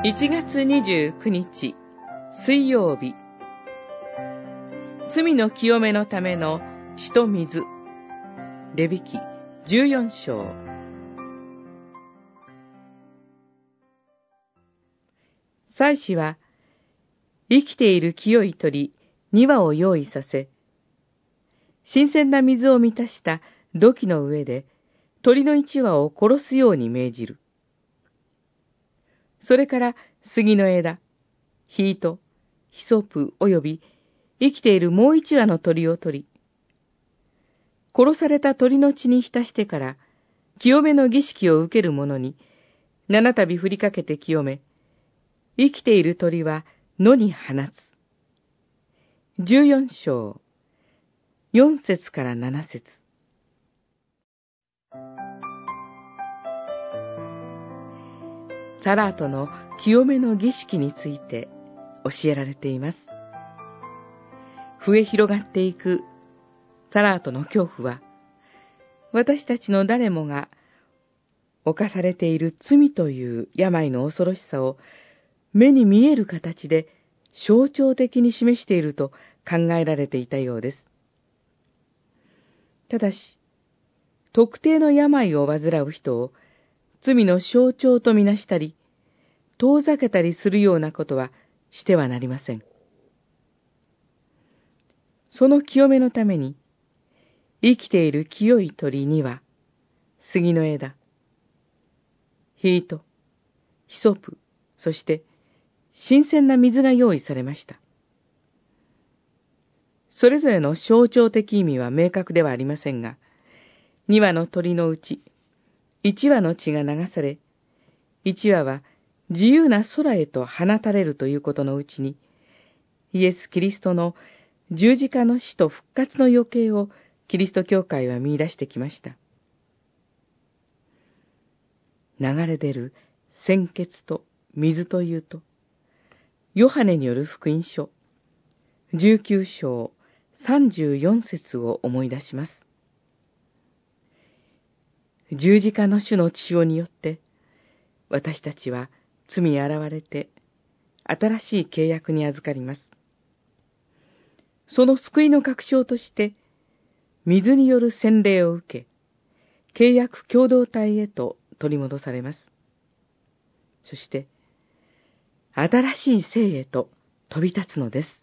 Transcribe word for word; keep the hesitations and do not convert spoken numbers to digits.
いちがつにじゅうくにち水曜日、罪の清めのための血と水。レビ記じゅうよんしょう。祭司は生きている清い鳥にわを用意させ、新鮮な水を満たした土器の上で鳥の一羽を殺すように命じる。それから杉の枝、ヒート、ヒソプおよび生きているもう一羽の鳥を取り、殺された鳥の血に浸してから清めの儀式を受ける者に七度振りかけて清め、生きている鳥は野に放つ。じゅうよんしょう、よんせつからななせつ。サラートの清めの儀式について教えられています。増え広がっていくサラートの恐怖は、私たちの誰もが侵されている罪という病の恐ろしさを目に見える形で象徴的に示していると考えられていたようです。ただし、特定の病を患う人を罪の象徴とみなしたり、遠ざけたりするようなことはしてはなりません。その清めのために、生きている清い鳥には、杉の枝、ヒート、ヒソプ、そして新鮮な水が用意されました。それぞれの象徴的意味は明確ではありませんが、二羽の鳥のうち、一羽の血が流され、一羽は自由な空へと放たれるということのうちに、イエス・キリストの十字架の死と復活の余計をキリスト教会は見出してきました。流れ出る鮮血と水というと、ヨハネによる福音書、じゅうきゅうしょうさんじゅうよんせつを思い出します。十字架の主の血潮によって、私たちは罪に現れて、新しい契約に預かります。その救いの確証として、水による洗礼を受け、契約共同体へと取り戻されます。そして、新しい生へと飛び立つのです。